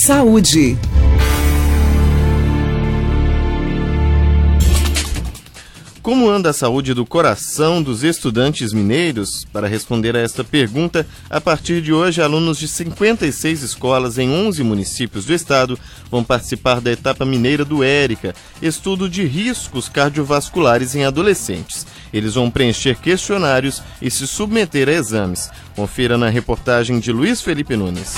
Saúde. Como anda a saúde do coração dos estudantes mineiros? Para responder a esta pergunta, a partir de hoje, alunos de 56 escolas em 11 municípios do estado vão participar da etapa mineira do ERICA, estudo de riscos cardiovasculares em adolescentes. Eles vão preencher questionários e se submeter a exames. Confira na reportagem de Luiz Felipe Nunes.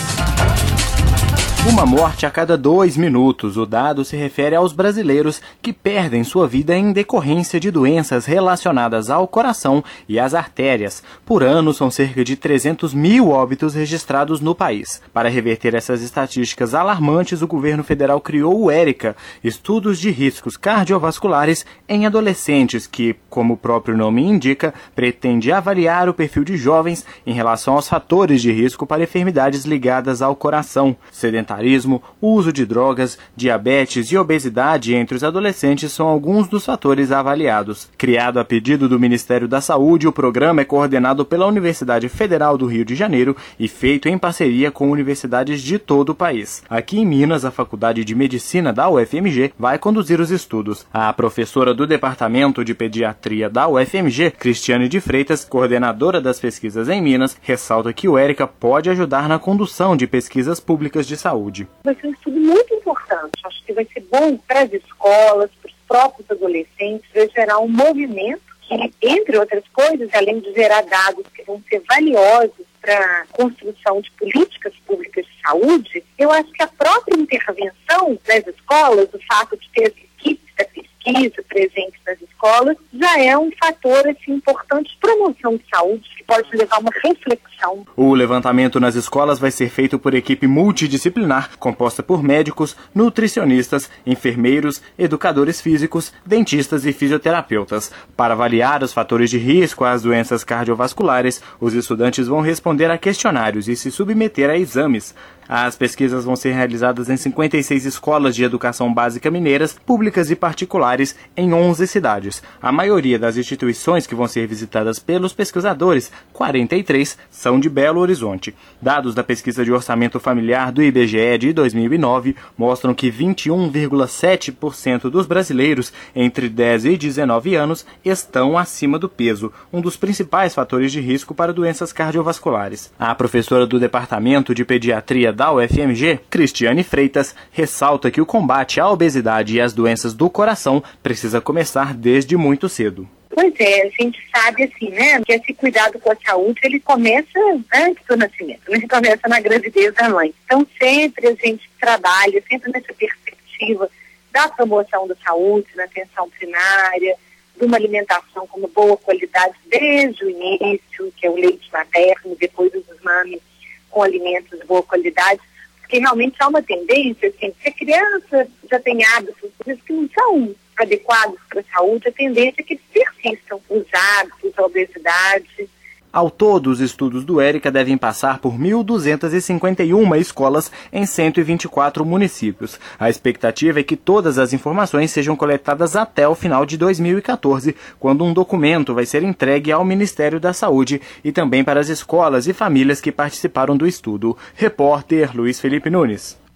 Uma morte a cada 2 minutos. O dado se refere aos brasileiros que perdem sua vida em decorrência de doenças relacionadas ao coração e às artérias. Por ano, são cerca de 300 mil óbitos registrados no país. Para reverter essas estatísticas alarmantes, o governo federal criou o ERICA, Estudos de Riscos Cardiovasculares em Adolescentes, que, como o próprio nome indica, pretende avaliar o perfil de jovens em relação aos fatores de risco para enfermidades ligadas ao coração. Sedentarismo, uso de drogas, diabetes e obesidade entre os adolescentes são alguns dos fatores avaliados. Criado a pedido do Ministério da Saúde, o programa é coordenado pela Universidade Federal do Rio de Janeiro e feito em parceria com universidades de todo o país. Aqui em Minas, a Faculdade de Medicina da UFMG vai conduzir os estudos. A professora do Departamento de Pediatria da UFMG, Cristiane de Freitas, coordenadora das pesquisas em Minas, ressalta que o ERICA pode ajudar na condução de pesquisas públicas de saúde. Vai ser um estudo muito importante. Acho que vai ser bom para as escolas, para os próprios adolescentes, vai gerar um movimento que, entre outras coisas, além de gerar dados que vão ser valiosos para a construção de políticas públicas de saúde, eu acho que a própria intervenção das escolas, o fato de ter as equipes da pesquisa presentes nas escolas, já é um fator importante de promoção de saúde, que pode levar a uma reflexão. O levantamento nas escolas vai ser feito por equipe multidisciplinar, composta por médicos, nutricionistas, enfermeiros, educadores físicos, dentistas e fisioterapeutas. Para avaliar os fatores de risco às doenças cardiovasculares, os estudantes vão responder a questionários e se submeter a exames. As pesquisas vão ser realizadas em 56 escolas de educação básica mineiras, públicas e particulares, em 11 cidades. A maioria das instituições que vão ser visitadas pelos pesquisadores, 43, são de Belo Horizonte. Dados da pesquisa de orçamento familiar do IBGE de 2009 mostram que 21,7% dos brasileiros entre 10 e 19 anos estão acima do peso, um dos principais fatores de risco para doenças cardiovasculares. A professora do Departamento de Pediatria da UFMG, Cristiane Freitas, ressalta que o combate à obesidade e às doenças do coração precisa começar desde muito cedo. Pois é, a gente sabe que esse cuidado com a saúde, ele começa antes do nascimento, ele começa na gravidez da mãe. Então sempre a gente trabalha, sempre nessa perspectiva da promoção da saúde, na atenção primária, de uma alimentação com uma boa qualidade desde o início, que é o leite materno, depois os exames com alimentos de boa qualidade, porque realmente há uma tendência, se a criança já tem hábitos que não são adequados para a saúde, a tendência é que eles persistam os hábitos, a obesidade. Ao todo, os estudos do ERICA devem passar por 1.251 escolas em 124 municípios. A expectativa é que todas as informações sejam coletadas até o final de 2014, quando um documento vai ser entregue ao Ministério da Saúde e também para as escolas e famílias que participaram do estudo. Repórter Luiz Felipe Nunes.